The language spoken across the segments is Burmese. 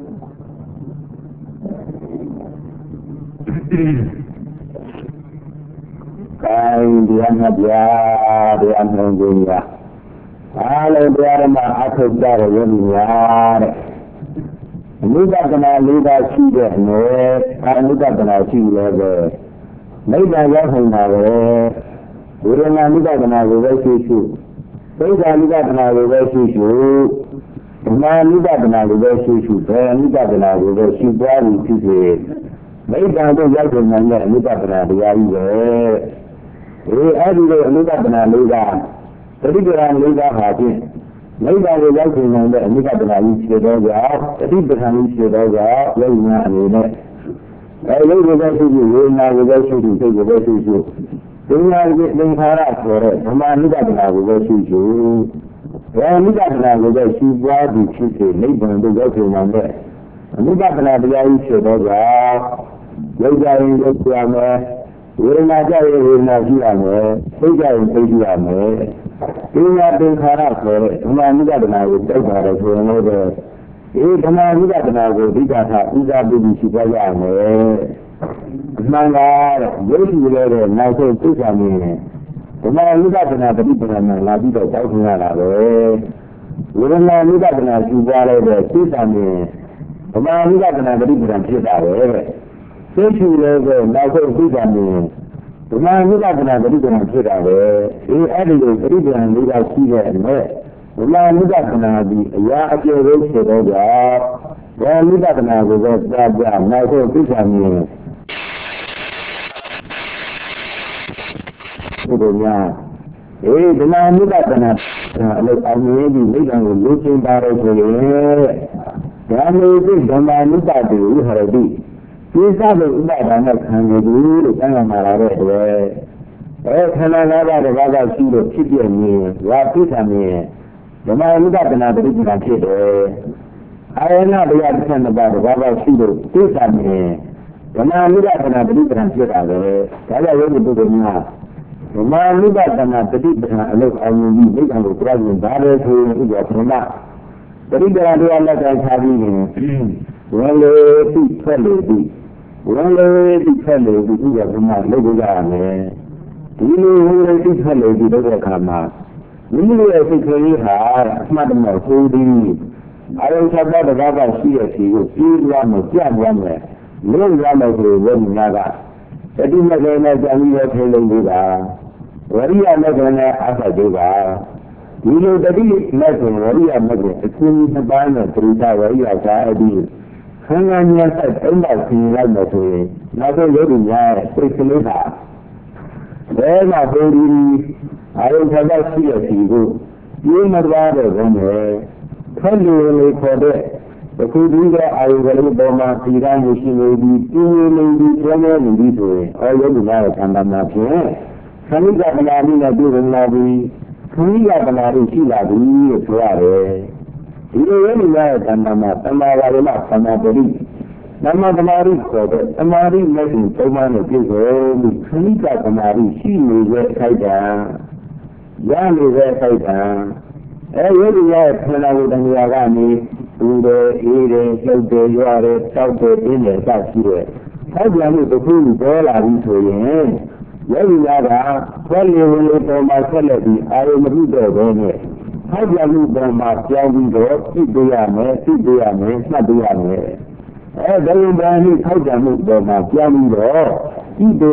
Kain dia ngabia dia nunggunya. Kalau dia remah aku dah remah. Muda kena muda sudah ni, kalau muda kena sudah. Muda yang hendak. Orang muda kena muda susu. Muda kena muda susu. Muda kena muda susu. Muda kena muda susu baru susu. Muda tu yang hendak muda kena dia ini. Ada muda kena muda. Jadi orang muda hati. Muda yang hendak muda kena isi doa. Jadi berang isi doa. Yang mana? Kalau muda susu, yang muda susu, muda susu. Dengan cara korek, sama muda kena muda susu. Yang muda kena muda susu baru susu. Muda juga hendak. Muda kena dia isi doa. Yang yang siapa? Orang aja orang siapa? Siapa yang siapa? Ini ada cara korek. Sama muda kena muda cara korek. Ini sama muda kena muda cara. Muda budi siapa ni? Manggar, jadi boleh nak tu kami. Sama muda kena budi kena lagi tu jauh kena lah. Orang muda kena siapa le? Tu kami. Sama muda kena budi kena siapa le? Sesuatu le, nak tu kami. Sama muda kena budi kena siapa le? Ini ada budi kena muda siapa le? Sama muda kena di, ya aja siapa le? Ya muda kena budi siapa? Nak tu kami. Dunia, dengan muda kena, kalau ini di bidang lucu baru boleh. Yang itu dengan muda dulu hari. Kita berubah banyak hanya dulu jangan marah deh. Karena ada bagai siapa siapa ni, waktu kami. Dengan muda kena beri kasih deh. Ayana dia bukan bagai siapa ni. Dengan muda kena beri kasih deh. Kalau yang itu dunia. Rumah muda kena beri alif awal ini kalau kurang baru tu juga pernah. Jadi berada Allah dan hari ini, orang lebih juga pernah lebih ramai. Ini orang lebih juga ramai. Ini lebih kerja semacam sudi. Ayam sahaja berapa siapa ramai. Lebih ramai tu naga. Jadi macam jangan jadi juga. Waria macamnya apa juga. Ini tadi macam waria macam. Ini sebenarnya cerita waria saya. Hanya saya tinggal macam. Macam jadinya percuma. Saya beri ayam saja siapa. Ini macam mana? Kalau kode. Kemudian ayam kalau bama tiga musim ini, ini semua ini tu. Ayam juga tanda macam. Kami tak menari nabi menari, kami tak menari siladi suara. Ini yang tanda wala tanda beri. Nama menari kode, menari macam mana tu? Kami tak menari siladi saja. Yang ini saja. Ini yang menari dengan kami. Udah, ini, sudah, juara, sudah, ini, sahaja. Sahaja ni tu pun bola itu ye. Jadi ada, kalau masalah lagi, ada muda ni. Sahaja ni bermasalah itu, dia ni. Dalam bahasa sahaja ni bermasalah itu,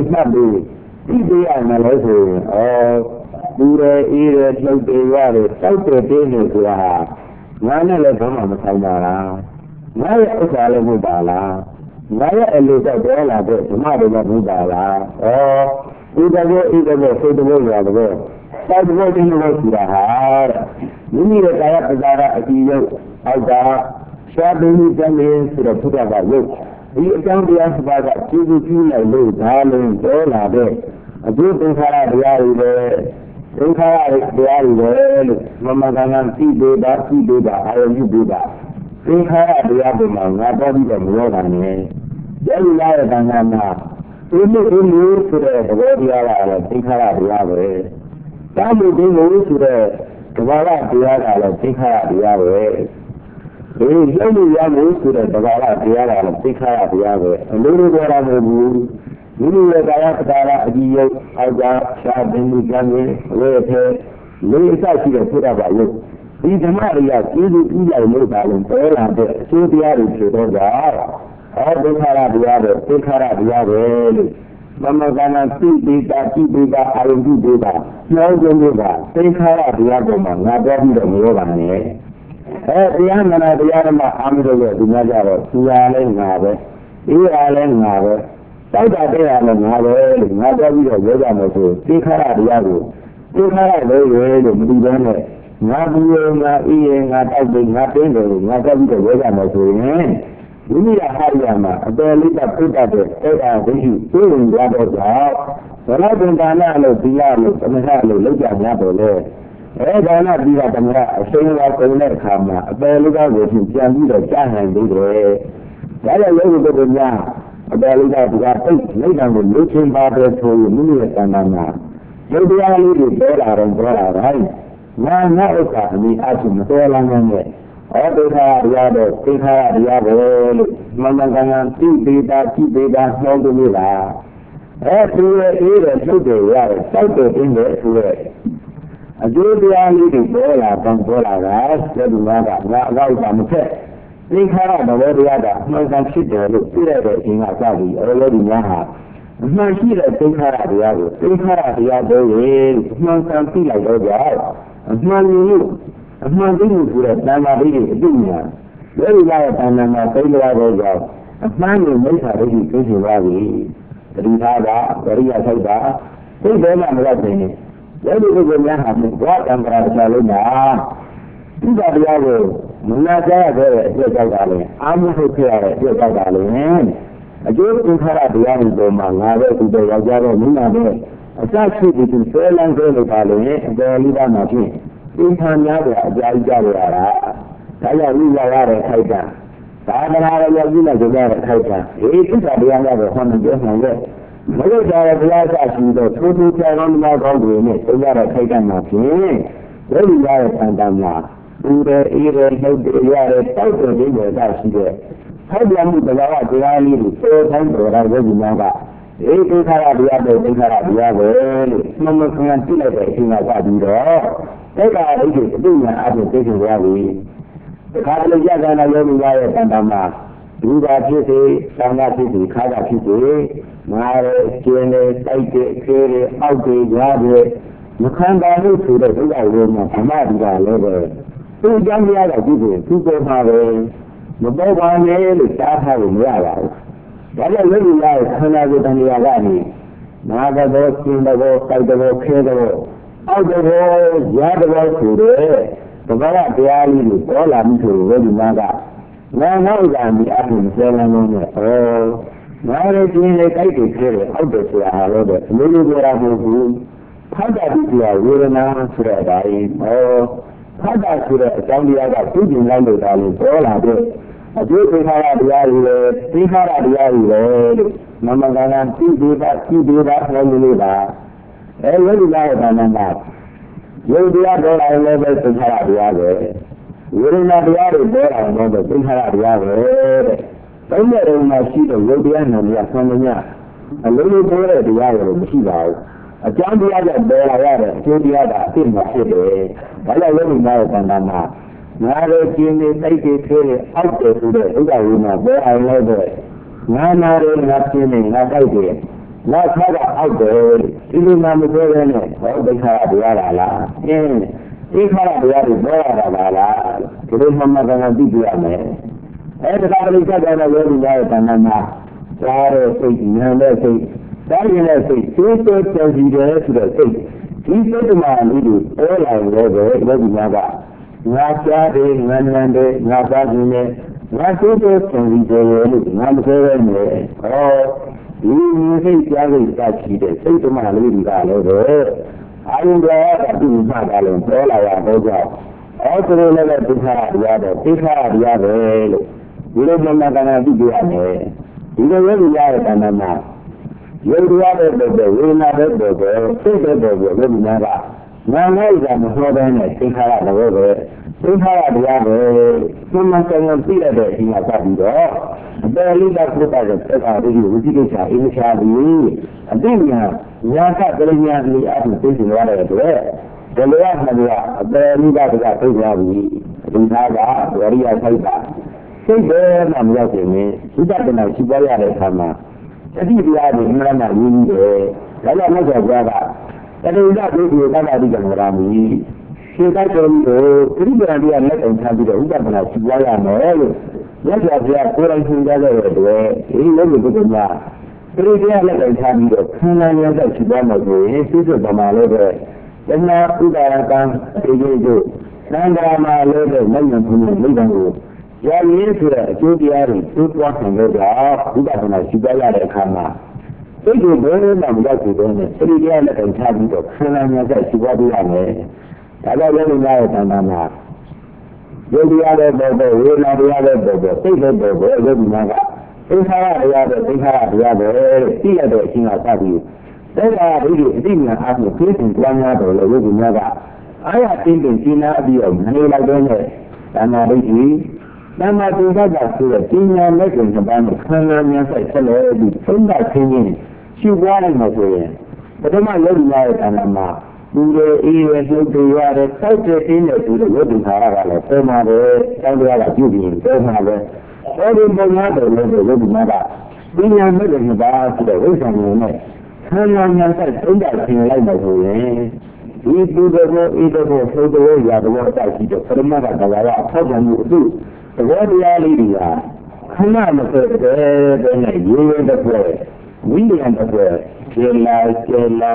dia tu. Udah, ini, sudah, juara, sudah, ini, sudah. Mana lepas masalah, mana usaha muda lah, mana elusa bola tu, semua muda lah. Ida boleh. Saya boleh sudah. Ini saya perkara dia ada. Saya ini jangan sudah bagus. Ini jangan dia sebagai cium lalu dalam bola deh. Aduh perkara dia ini. Dia memakankan tidur, ayam juga. Dia memang ada di dalam ni. Jadi saya tanya, ini sudah dia lah, dia. Kamu sudah kepala dia lah, dia. လုံးလို့ရလို့ဆိုတဲ့တရားကတရားကလည်းသိခါရတရားပဲအလိုလိုပြောတာမဟုတ်ဘူးမိမိရဲ့ကာယပဒါရအကြည့်ရုပ်အောက်ကရှားတင်မှုကြံရင်ဝေဖေလေးအစရှိတဲ့ဖြစ်တာပါလို့ဒီဓမ္မတွေကကျေးဇူးပြုလိုက်လို့ပါလို့ပေါ်လာတဲ့အကျိုးတရားတွေဖြစ်တော့တာဒိဋ္ဌာရတရားပဲသိခါရတရားပဲလို့မမကနာသိပိတာကြည့်ပိတာအာရုံပြုပိတာနှောခြင်းပိတာသိခါရတရားပေါ်မှာငါပြောပြီးတော့မရောပါနဲ့တရားမနာတရားဓမ္မအာမလို့ဒီမှာကြတော့သူရလဲငါပဲအေးရလဲငါပဲတောက်တာတဲ့ရလဲငါပဲလို့ငါပြောပြီးတော့ရောကြမယ်ဆိုသိခါရတရားကိုသိခါရလို့ရဲလို့မပြီးဘဲနဲ့ငါဘူးရငါအေးရငါတောက်တယ်ငါတင်းတယ်လို့ငါပြောပြီးတော့ရောကြမယ်ဆိုရင်ဒီနေ့ဟာရမှာအပယ်လေးကပြတ်တဲ့အဲ့ဒါဝိရှိသိရင်ရတော့ကြောင့်ဘရဒင်ဒါနလို့ဒီရလို့သမထလို့လောက်ကြများတယ်လေဒါနပြီးတာသမထအစိမ်းဝါကုန်တဲ့အခါမှာအပယ်လေးကကိုပြန်ပြီးတော့ကြားနိုင်သေးတယ်ဒါကြောင့်ယောဂီတို့များအပယ်လေးကဒီကတိတ်လိုက်တာကိုလုချင်းပါတယ်ဆိုရင်မိမိရဲ့တဏ္ဍာမှာရုပ်တရားလေးတွေပေါ်လာတော့ပေါ်လာတိုင်းငါဥစ္စာအမိအချင်းမတော်လာနိုင်တဲ့ဒိဋ္ဌာတရားတော့သိခါရတရားပဲလို့မမကံကံသိပေတာကြည့်ပေတာနှောင်းလို့လားသူရဲ့အေးတဲ့ထုတ်တယ်ရတယ်စောက်တယ်င်းတယ်ဆိုရဲအကျိုးတရားလေးတွေပေါ်လာတော့ပေါ်လာတာဆက်ဒီမှာကငါအကောက်ကမဖက်သိခါရတော်တရားကနှောင်းကံဖြစ်တယ်လို့သိရတဲ့အချိန်ကစပြီးရောဒီများဟာအမှန်ရှိတဲ့သိခါရတရားကိုသိခါရတရားပေါ်ရင်နှောင်းကံသိလိုက်တော့ကြောက်အမှန်ကြီးအမှန်တည်းကိုဆိုတဲ့တဏ္ဍာလေးတွေအတူညာလက်ရရဲ့တဏ္ဍာမှာသိလျာတော့ကြောင့်အမှန်ကိုမိစ္ဆာဒိဋ္ဌိသိချင်ပါပြီတတိသာကဝရိယထိုက်တာသိတယ်မှမလို့တင်လက်ဒီကိုများဟာဘာတံ္ဍရာတရားလုံးမှာဒီတရားကိုမနာကြရတဲ့အပြည့်ကြောက်တာလေအာမဟုတ်ခဲ့ရတဲ့အပြည့်ကြောက်တာလေအကျိုးသင်္ခါရတရားတွေပေါ်မှာငါပဲဒီတော့ယောက်ျားတော့မိန်းမပဲအစရှိပြီးသူဆွဲလန်းဆွဲလို့ပါလေအပေါ်လေးပါမှဖြစ်သင်္ခါများတဲ့အကြာကြီးကြရတာဒါကြောင့်လူရရတဲ့ခိုက်တာသာသနာတော်ရောက်ပြီးမှကြရတဲ့ခိုက်တာဒီသစ္စာတရားများကိုဟောနေကြနိုင်တဲ့မလို့ကြတဲ့ဘုရားဆရာရှိတော့ထိုးထိုးကြောင်းကောင်းတွေနဲ့သိရတဲ့ခိုက်တာမှာဖြင့်လက်လူရတဲ့ဆန္ဒမှာသူရဲ့အေးရဲ့နှုတ်တွေရတဲ့တောက်တဲ့ဒိဋ္ဌိကရှိတဲ့ထောက်ပြမှုတရားကတရားလေးကိုစေတိုင်းတော်တာရဲ့ဒီမှာကဒီသင်္ခါရတရားပဲသင်္ခါရတရားပဲလို့မမခံကြည့်လိုက်တဲ့အချိန်ကစပြီးတော့သက္ကာဒိဋ္ဌိအပြည့်ညာအပြင်သိချင်ရပြီ။ခါတလေရကနာယောဂီရဲ့တဏ္ဍာမှာဒီပါဖြစ်စေ၊သံဃာဖြစ်စေ၊ခါကဖြစ်စေငါရဲ့ကျင်းတဲ့တိုက်တဲ့ခဲတဲ့အောက်တဲ့ကြားတဲ့မခံပါလို့ဆိုတဲ့ဒုက္ခဝေဒနာဓမ္မဒီကလည်းပဲသူ့ကြောင့်ရတာကြည့်ရင်သူ့ပေါ်မှာပဲမပေါ်ပါနဲ့လို့ကြားထားလို့မရပါဘူး။ဒါကြောင့်ယောဂီရဲ့ခန္ဓာကိုယ်တဏှာကနေနာကတော့ကျင်းတော့တိုက်တော့ခဲတော့အောက်တော့ရတော့ဆိုတဲ့ဘဂဝါတရားလေးကိုပေါ်လာပြီဆိုရင်ဒီမှာကငါနောက်လာပြီးအပြင်ဆဲလမ်းလုံးနဲ့ငါရဲ့ကျင်းလေးကြိုက်တယ်ခဲတယ်အောက်တယ်ဆိုတာလည်းပဲအလိုလိုပြောတာမဟုတ်ဘူးဖတ်တာဒီကဝေဒနာဆိုတဲ့အတိုင်းဖတ်တာဆိုတဲ့အကြောင်းတရားကသူ့ကျင်လိုက်လို့ဒါလေးပေါ်လာတဲ့အကျိုးသင်္ခါရတရားတွေလေသင်္ခါရတရားတွေလေလို့မမကံကြည့်သေးတာဟောလို့ပါယောဂီလာရဲ့တဏ္ဍာမှာယုတ်တရားပေါ်လာရင်လည်းသင်္ခါရတရားပဲဝေဒနာတရားတွေပေါ်လာရင်လည်းသင်္ခါရတရားပဲတဲ့သုံးရတဲ့မှာရှိတဲ့ယုတ်တရားနဲ့မြတ်ဆံမညာအလုံးလုံးပေါ်တဲ့တရားတွေမရှိပါဘူးအကြောင်းတရားကပေါ်လာရတဲ့အကျိုးတရားကအဖြစ်မှာဖြစ်တယ်ဒါကြောင့်ယောဂီလာရဲ့တဏ္ဍာမှာငါရဲ့ကျင်းနေတိုက်တွေခဲတဲ့အောက်တယ်ဆိုတဲ့ဥဒ္ဒဝိနာပေါ်လာရင်လည်းငါနာရဲ့ငါကျင်းနေငါတိုက်တယ်ငါခါကအောက်တယ်ဒီလိုမှမပြောရနဲ့ဘောဒိဋ္ဌာတရားလားဒီခါရတရားတွေပြောရတာလားဒီလိုမှမကံသိပြရမယ်ဒါကပရိစ္ဆေတဲ့ယောဂီများရဲ့တဏ္ဍာမှာကြားတဲ့စိတ်ဉာဏ်တဲ့စိတ်တိုင်းရဲ့စိတ်သိတဲ့ကြံစီတယ်ဆိုတဲ့စိတ်ဒီစိတ်မှလေးတွေပေါ်လာရင်လည်းယောဂီများကငါကြားတယ်ငါဉာဏ်တယ်ငါသားခြင်းနဲ့ငါသိတဲ့ကြံစီတယ်လို့ငါမပြောရနဲ့ဒီစိတ်ကြားစိတ်ကရှိတဲ့စိတ်ဓမ္မလေးတွေကလည်းပဲအာယုံတရားကဒီမှာကလည်းပေါ်လာရတော့ကြောင့်သူတို့လည်းသိခါတရားတော့သိခါတရားပဲလို့ဒီလိုမှန်မှန်ကန်ကန်သိကြရမယ်ဒီလိုယောဂီရတဲ့တဏ္ဍာမှာယုတ်တရားတဲ့ပုဂ္ဂိုလ်ဝေဒနာတဲ့ပုဂ္ဂိုလ်စိတ်တဲ့ပုဂ္ဂိုလ်ယောဂီများက Nana is a Mahodan and Tinkara the river. Tinkara the other, someone can see that he has got the door. Barely that put as a second in the Shabi. And then Yaka brilliantly application water at the way. The Lord barely got that Tinkara. Tinkaga, Waria Saita. Say there, I'm working me. He doesn't know Shibaya de Kama. I think we are the Nana Windy. I don't know the brother. That is not really a Rami. She got to River and let them have it over Shibaya and Yes, we are putting together at the way. He lives with the man. 3 days let them have it. 10 years of Shibana, he sees it from all over. Then now, we got to do. Nandama later, Legan. Yari into the Judiari, 2 blocks and go off, who got on a Shibaya Kama. They do burn and got to them, 3 days and having the Kunan as Shibaya. I got really nice and Nana. You'll be other bobo, we're not the other bobo, take the bobo, good mother. Think how the other, see other king of Sabi. They are really thinking of the Christian one other, the good mother. I have been in China, Manila, and I agree. Then I do that to the senior legend about the Colonel and celebrity from that opinion. She wanted my way. But then I love you and I'm not. We were even to the such a thing to the wedding Harala, Somali, Sandra, Judy, Somali. Every other living mother. We are living about the reason. Colonel and from that thing like my way. We do the work, so the way you are the work I see the Mother, the problem you do. The word we are leading are. Come on, then you in the play. We in the play. Chill out,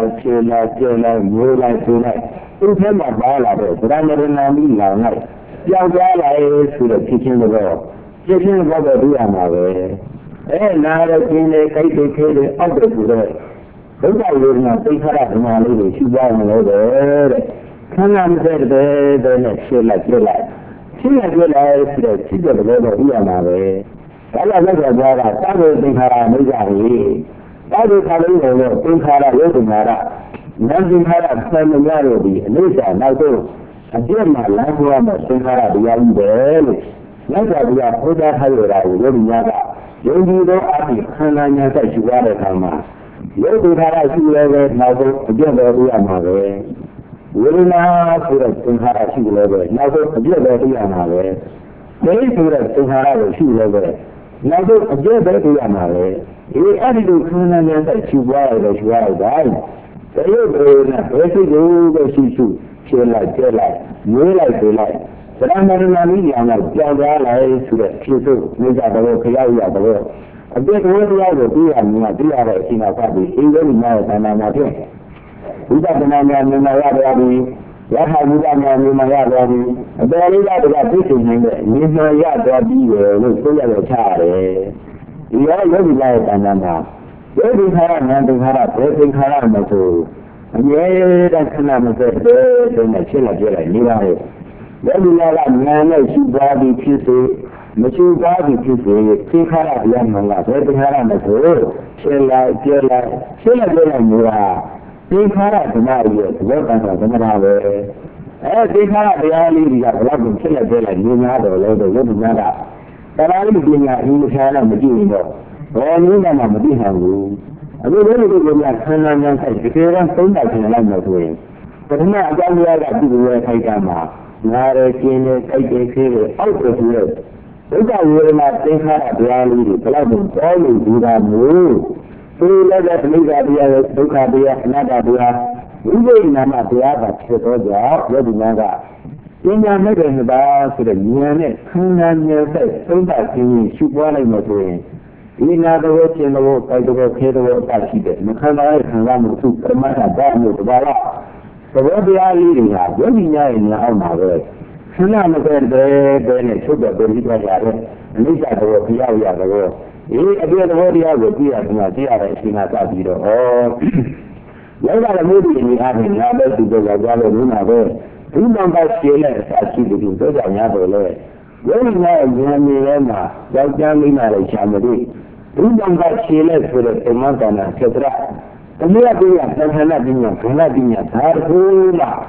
you like tonight. You tell my ball, but I'm not in a mean night. Young guy is to the kitchen the door. Kitchen the door, do on my way. And now the king is taking out the today. Those are not think her my lady, she was over. Come on, the next year like your life. She has realized that she's a little here my way. I love her brother, I will think her amazing. I will tell you, think her a little matter. Nothing her a family melody, and Lisa, now go. I dear my life, you must think her a young girl. Like that, we are put that higher, I will really matter. You need to ask me, can I not say you want to come out? You do that as you ever now again every other. Will now put a thing how she level. Now again every other. They put a thing how she level. Now again every other. He added to Kunan that she was dying. They will every day that she shoot. She like, you like. But I'm not in a media, I'm like, young guy to the future, make out the work, the world. A bit where the other be and not be out of Singapore, he really knows and I'm not here. We got the man in my yard, what have you done in my yard? A very lot of fishing in the my yard, look full of a child. You are really like and I'm not. Every time I'm having her up, everything her on my tool. And yeah, that can have a good bird and a chill of it. Every night I'm man, she body pieces. Mature body people, think how I am not like every time I go. Chill out, you are. Think how I deny you, work on the think how I really have a lot of children and you have a lot of little matter. But I live in a China material. Well, you know, I'm a bit hungry. I will really go back to Canada and say, I'm so much in a language way. But now I don't know that people will take them out. Now they're seeing it, take out of here. Those are really not thinking about the reality, but I will always do that move. So let us leave that here, look at the another here. We will not be able to go out, what is that? In your making about the unit, come on your face, so that you should want to make it. In other words, in the world, I do okay the world that she did. McConnell can run to the matter that moves about. So what we are leading at, what we are in our mother. Sunan then took the Belgian and these are the work we are the world. If you are the world, you are the Tia, or what are the movie we have in Yabba to the Gaba Luna there? 2 numbers killers are keeping those are Yabba there. When you are Yamina, Yamina, Shamadi, 2 numbers killers for the Montana, etc. And we are doing a Canadian, Hardula.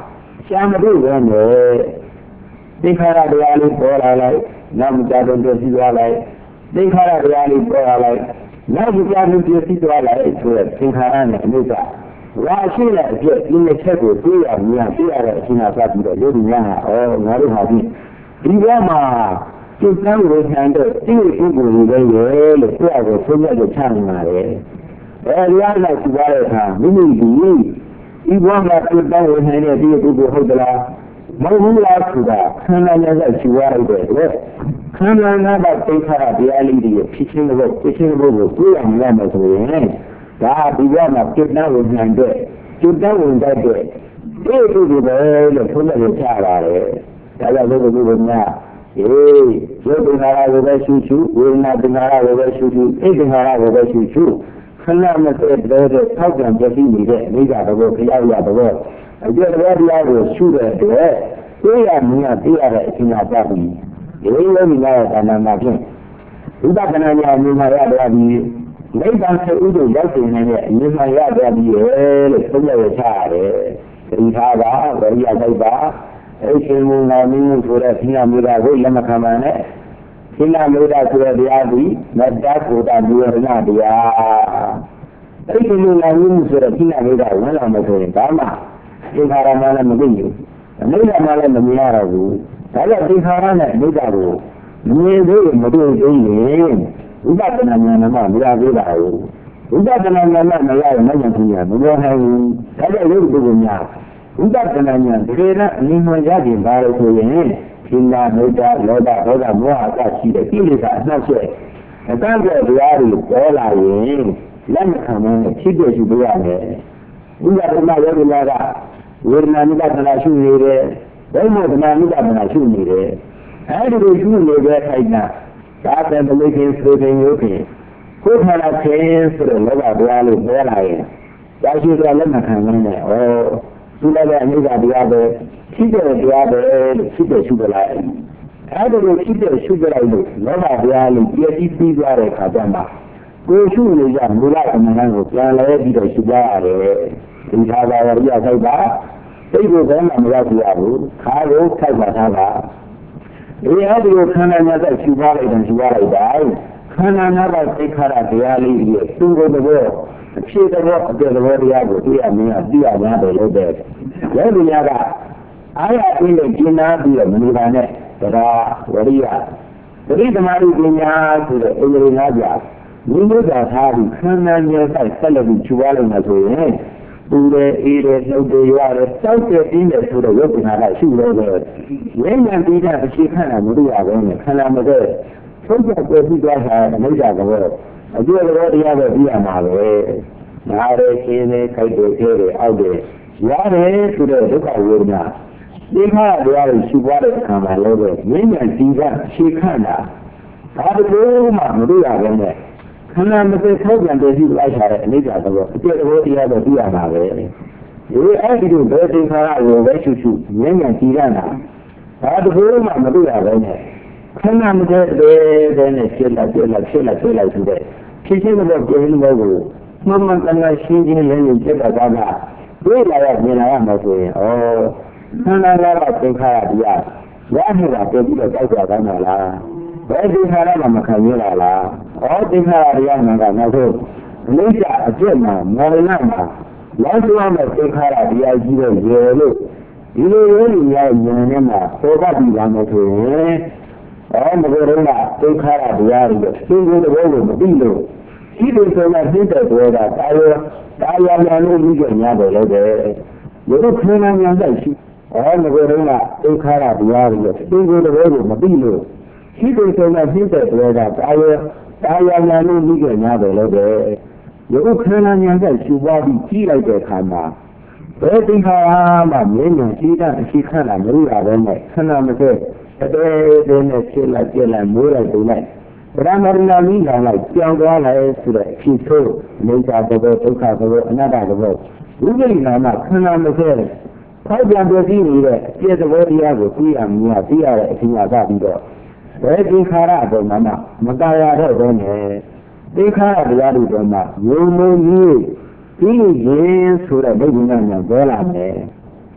ရှာမတွေ့ပဲနဲ့သင်္ခါရတရားလေးပေါ်လာလိုက်နောက်မကြတဲ့ပြည့်စည်သွားလိုက်သင်္ခါရတရားလေးပေါ်လာလိုက်နောက်မကြတဲ့ပြည့်စည်သွားလိုက်ဆိုတဲ့သင်္ခါရနဲ့အနိစ္စဝါရှိတဲ့အပြည့်ဒီနှစ်ချက်ကိုသိရမြင်သိရတဲ့အချိန်ကစပြီးတော့ယောဂီများဟာငါတို့ဟာဒီဘက်မှာစိတ်ဆန်းကိုခံတဲ့သိရပုဂ္ဂိုလ်တွေရဲ့လို့သူ့အကိုဆုံးဖြတ်ချက်ချနိုင်ပါတယ်အဲဒီအားနဲ့ကြည့်ရတဲ့အခါမိမိဒီဘဝမှာစိတ်ဆန်းကိုခံတဲ့သိရပုဂ္ဂိုလ်ဟုတ်သလားမဟုတ်ဘူးလားဆိုတာခန္ဓာနဲ့ကြည့်ရတဲ့ခန္ဓာနာကသိခါရတရားလေးတွေဖြစ်ချင်းတဲ့ဖြစ်ချင်းတဲ့ကိုသိရမှာမယ်ဆိုရင်ဒါဒီဘဝမှာစိတ်ဆန်းကိုခံတဲ့စိတ်ဆန်းဝင်တတ်တဲ့ဒီလိုပဲလို့ဆုံးဖြတ်ချက်ချပါတယ်ဒါကြောင့်ဘုရားများရုပ်သင်္ခါရကိုပဲရှုရှုဝေဒနာသင်္ခါရကိုပဲရှုရှုအိတ်သင်္ခါရကိုပဲရှုရှုခဏမစဲတဲ့ထောက်ကြံပြည့်နေတဲ့အနိစ္စတဘောခရောက်ရတဘောအကျိုးတရားတရားကိုရှုတဲ့အတွက်သိရမြင်သိရတဲ့အချိန်ကပတ်ပြီးဒီလိုမြင်ရတဲ့ဌာနမှာဖြင့်ဥပဒနာညာမြင်ရတဲ့ဒီနိဗ္ဗာန်ဆိုဥဒ္ဒရောက်တဲ့အမြင်မှရတဲ့ဒီလို့သုံးရရချရတယ်ဒီထားပါဝိရိယစိတ်ပါအဲ့ဒီမူနာမင်းဆိုတဲ့သီလမေတ္တာကိုလက်မခံပါနဲ့သီလမေတ္တာဆိုတဲ့တရားဒီမတ္တကိုတာနိဝရဏတရားအဲ့ဒီမူနာမင်းဆိုတဲ့သီလမေတ္တာဝင်လာမယ်ဆိုရင်ဒါမှသင်္ခါရမှလည်းမသိဘူးအနိစ္စမှလည်းမမြင်ရတော့ဘူးဒါကြောင့်သင်္ခါရနဲ့အနိစ္စကိုမြင်သေးမတွေ့သေးရင်ဥပဒနာဉာဏ်မှမရသေးပါဘူးဥပဒနာဉာဏ်မှမရရင်မဉ္ဇဉ်ကြီးရမပြောနိုင်ဘူးဒါကြောင့်ရုပ်ပုဂ္ဂိုလ်များဥပဒနာဉာဏ်ဒီလိုနဲ့အနိမရခြင်းပါလို့ဆိုရင်ခိနာမေတ္တာလောဘဒေါသမောဟအစရှိတဲ့ကိလေသာအနှောက်အယှက်အတန်းတဲ့တရားတွေပေါ်လာရင်လက်မခံဘဲနဲ့ဖြစ်ပြရှိပြရမယ်ဥပဒနာယောဂီများကဝေဒနာနိဗ္ဗာန်ရှုနေတယ်ဘယ်မှာဓမ္မနိဗ္ဗာန်ရှုနေတယ်အဲဒီလိုရှုနေတဲ့ခိုင်နာသာသနာ့လိခင်ဆိုတဲ့ယောဂီကိုယ်ခန္ဓာခြင်းဆိုတဲ့လောဘတရားလေးပေါ်လာရင်ဒါရှိတဲ့လက်မခံဘဲနဲ့သူလည်းပဲအနိစ္စတရားပဲဖြစ်တဲ့တရားပဲလို့ဖြစ်တဲ့ရှုကြလိုက်အဲဒီလိုဖြစ်တဲ့ရှုကြလိုက်လို့လောဘတရားလေးပြည့်စည်ပြီးသွားတဲ့အခါကျမှကိုယ်ရှုနေကြမူလအမှန်ကိုပြန်လဲပြီးတော့ရှုကြရတယ်ဒီသာသာဝရိယဆိုင်ပါစိတ်ကိုဘယ်မှမရောက်ရဘူးခါကိုထိုက်ပါထားပါအဲဒီလိုခန္ဓာများသက်ရှုပါလိုက်တယ်ရှုပါလိုက်တာခန္ဓာများကသိခါရတရားလေးကြီးသူ့ကိုယ်တော့အဖြစ်တော်အတဲ့တော်တရားကိုသိရမင်းကသိရများတယ်လို့တဲ့။ယောဂီများကအာရအင်းနဲ့ကျင်နာပြီးတော့မနေပါနဲ့။ဒါဝရိယသတိသမာဓိပညာဆိုတဲ့အင်္ဂလိပ်များပြမိမိကထားပြီးခန္ဓာဉာဏ်ဆိုင်ဆက်လက်ပြီးခြူပါလို့မှဆိုရင်ပူတယ်အေးတယ်နှုတ်တယ်ရွာတယ်တောက်တယ်တင်းတယ်ဆိုတော့ယောဂီများကရှုလို့ပဲ။ဝိညာဉ်ပြီးတဲ့အရှိခန္ဓာမလို့ရပဲနဲ့ခန္ဓာမတဲ့သုံးချက်ပြည့်သွားတာအနိစ္စကတော့အကျိုးတော်တရားပဲပြီးရမှာပဲနားရရှင်းနေခိုက်တယ်ကျဲတယ်အောက်တယ်ရတယ်ဆိုတဲ့ဒုက္ခဝေဒနာဒီခါတရားကိုရှုပွားတဲ့အခါမှာလည်းပဲမြင့်မြတ်ဒီကရှေခန့်တာဘာလို့မှမတွေ့ရဘဲနဲ့ခန္ဓာမသိထောက်ပြန်တည်ရှိလိုက်တာတဲ့အနိစ္စကတော့အကျိုးတော်တရားပဲပြီးရမှာပဲဒီအဲ့ဒီလိုဘယ်သင်္ခါရကိုပဲရှုရှုမြင့်မြတ်ဒီကနာဘာလို့မှမတွေ့ရဘဲနဲ့ခန္ဓာမသိတဲ့နဲ့ဖြစ်လိုက်ဆိုတဲ့ဖြစ်ချင်းတော့ပြင်းလို့ကိုမှန်မှန်ကန်ကန်ရှင်းရှင်းလင်းလင်းဖြစ်တာကတွေ့လာရမြင်လာရမှာဆိုရင်ခန္ဓာကသင်္ခါရတရားရနေတာပြပြီးတော့ကြောက်ကြတာမလားဘယ်သင်္ခါရမှမခံရလားသင်္ခါရတရားမှန်ကနောက်ဆုံးအနိစ္စအကျင့်မှာမောရဏမှာလောက်သွားမဲ့သင်္ခါရတရားကြီးတော့ရေလို့ဒီလိုရင်းရဉာဏ်နဲ့မှာပေါ်ပတ်ပြီးလာမယ်ဆိုရင်မကောရုံးကသင်္ခါရတရားတွေသင်္ကိုယ်တော်ကိုမသိလို့ဒီလိုဆိုမှသိတဲ့တော်ကတာယာများလို့ပြီးကြညာတယ်လည်းပဲရုပ်ခန္ဓာညာသက်ရှိမကောရုံးကသင်္ခါရတရားတွေသင်္ကိုယ်တော်ကိုမသိလို့ဒီလိုဆိုမှသိတဲ့တော်ကတာယာများလို့ပြီးကြညာတယ်လည်းပဲရုပ်ခန္ဓာညာသက်ရှိသွားပြီးကြီးလိုက်တဲ့အခါမှာဘယ်သင်္ခါရမှမြင်မြင်ရှိတဲ့အရှိခန္ဓာမရရဘဲနဲ့ခန္ဓာမသက်တဲ့နဲ့ဖြစ်လိုက်ပြလိုက်မိုးလိုက်ပုံလိုက်ဗရမရဏမီးလောင်လိုက်ကြောင်သွားလိုက်ဆိုတဲ့ဖြစ်ဆိုနေသာသဘောဒုက္ခသဘောအနတ္တသဘောဝိပရိနာမခန္ဓာမစဲဖောက်ပြန်ပြည့်စည်နေတဲ့အပြည့်သဘောတရားကိုသိရမြင်သိရတဲ့အချိန်ကပြီးတော့ဘယ်သင်္ခါရအပေါ်မှာမตายရတော့ဘဲနဲ့သင်္ခါရတရားတွေပေါ်မှာယုံမုံကြီးပြီးရင်ဆိုတဲ့ဒိဋ္ဌိဉာဏ်ပေါ်လာမယ်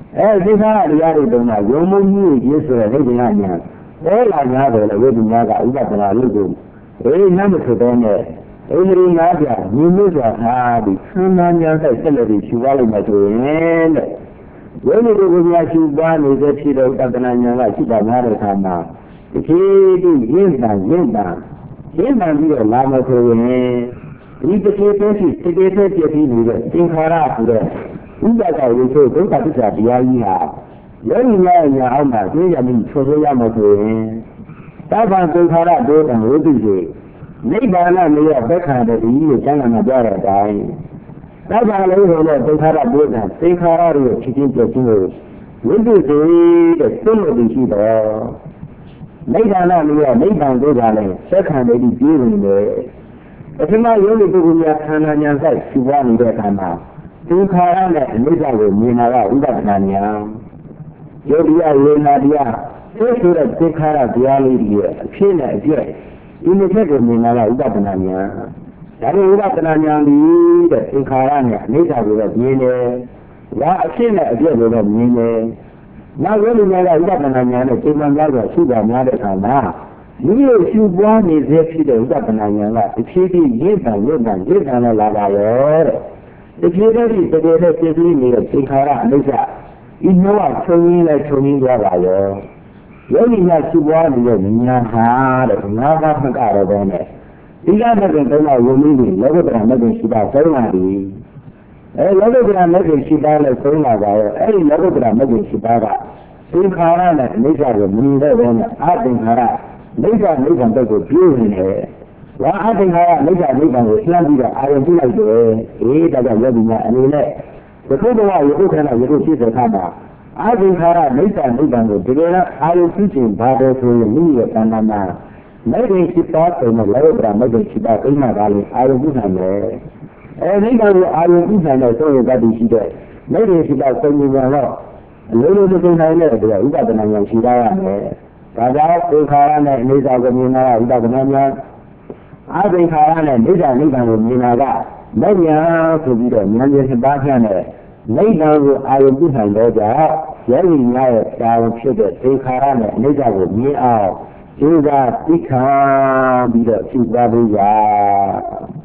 ဒီခါတရားတွေတုန်းကယုံမှုကြီးကြီးဆိုတဲ့ဒိဋ္ဌိညာပေါ်လာကြတယ်လေဝိပဿနာကဥပဒနာလို့ကိုနမ်းမဖြစ်တဲ့နဲ့အိန္ဒြေငါးပြညီမျိုးစွာထားပြီးဆန္ဒညာဆိုင်ဆက်လက်ပြီးရှုပါလိမ့်မယ်ဆိုရင်တဲ့ဝိနည်းတို့ကရှုပါနေတဲ့ဖြစ်တဲ့ဥပဒနာညာကရှိတာများတဲ့အခါမှာဒီတိရင်းတန်ပြီးတော့လာမယ်ဆိုရင်ဒီတစ်ခေတ်တည်းရှိတစ်ခေတ်တည်းပြည့်ပြီးနေတဲ့သင်္ခါရဆိုတဲ့ဥပဒဝိသုဒုက္ခသစ္စာတရားကြီးဟာယောဂီများညာအောက်မှာသိရပြီးဆွဆွရမယ်ဆိုရင်သဗ္ဗံသင်္ခါရဒုက္ခဝိသုစေနိဗ္ဗာန်မရဘက်ခံတဲ့ဒီကိုကျမ်းဂန်မှာပြောတဲ့အတိုင်းသဗ္ဗံလုံးဆိုတဲ့သင်္ခါရဒုက္ခသင်္ခါရရဲ့ဖြစ်ခြင်းပြည့်ခြင်းကိုဝိသုစေတဲ့သိလို့ဒီရှိတော့နိဗ္ဗာန်မရနိဗ္ဗာန်ဒုက္ခလည်းသက်ခံတဲ့ဒီပြည့်နေတယ်ပထမယောဂီပုဂ္ဂိုလ်များခန္ဓာညာဆိုင်ရှုပွားနေတဲ့အခါမှာသင်္ခါရနဲ့အနိစ္စကိုမြင်တာကဥပဒနာညာယောဂီရဲ့ဝေဒနာတရားဆိုတဲ့သင်္ခါရတရားလေးတွေအဖြစ်နဲ့အပြည့်ဒီနှစ်ချက်ကိုမြင်တာကဥပဒနာညာဒါပေမဲ့ဥပဒနာညာဒီတဲ့သင်္ခါရနဲ့အနိစ္စကိုတော့မြင်တယ်ဒါအဖြစ်နဲ့အပြည့်ကိုတော့မြင်တယ်နောက်ယောဂီများကဥပဒနာညာနဲ့စိတ်မှန်ကြတော့ရှုတာများတဲ့အခါမှာဒီလိုရှုပွားနေစေဖြစ်တဲ့ဥပဒနာညာကတစ်ဖြည်းဖြည်းရင့်တန်နဲ့လာပါရောတဲ့ဒီဖြည်းဖြည်းတကယ်နဲ့ပြည့်စုံနေတဲ့သင်္ခါရအနိစ္စဒီနှောကချုံရင်းသွားပါရောယောဂီများရှုပွားနေတဲ့ဉာဏ်ဟာတဲ့ငါးပါးမကတော့ဘဲနဲ့ဒီကမဲ့ကတော့ဝိနည်းကြီးလောကုတ္တရာမဲ့ရှိတာဆုံးလာပြီလောကုတ္တရာမဲ့ရှိတာလည်းဆုံးလာပါရောအဲ့ဒီလောကုတ္တရာမဲ့ရှိတာကသင်္ခါရနဲ့အနိစ္စကိုမြင်တဲ့ဘဲနဲ့အသင်္ခါရနိဗ္ဗာန်တက်ကိုပြည့်နေတယ်။ဘာအသင်္ခါရနိဗ္ဗာန်ကိုလှမ်းပြီးတော့အာရုံပြုလိုက်တယ်။ဒါကြောင့်ယောဂီများအနေနဲ့ဒီကုသဝရေဥက္ခဏရေဖြစ်တဲ့အခါမှာအသင်္ခါရနိဗ္ဗာန်ကိုတကယ်တော့အာရုံပြုခြင်းဘာလို့ဆိုရင်မိရဲ့တဏ္ဍာမှာနိဗ္ဗာန်ရှိတာဆိုတော့လောကဓာတ်နိဗ္ဗာန်ရှိတာအိမ်မှာဒါလေးအာရုံပြုနိုင်တယ်။နိဗ္ဗာန်ကိုအာရုံပြုနိုင်တဲ့ဆိုရင်တည်းရှိတဲ့နိဗ္ဗာန်ရှိတာသုံးဉာဏ်တော့အလိုလိုသိနိုင်တဲ့အတွက်ဥပဒနာဉာဏ်ရှိတာရမယ်။ဒါကြောင့်သင်္ခါရနဲ့အိဋ္ဌာကိုမြင်တာကဥပဒနာဉာဏ်အသင်္ခါရနဲ့နိဗ္ဗာန်ကိုမြင်တာကမဉ္ဇဏ်ဆိုပြီးတော့ဉာဏ်ရဲ့7ပါးဖြန့်တဲ့နိဗ္ဗာန်ကိုအာရုံပြုနိုင်တော့ကြောင့်ယောဂီများရဲ့တာဝန်ဖြစ်တဲ့သင်္ခါရနဲ့အိဋ္ဌာကိုမြင်အောင်ကျိုးစားသိခံပြီးတော့ပြုပါလို့ရ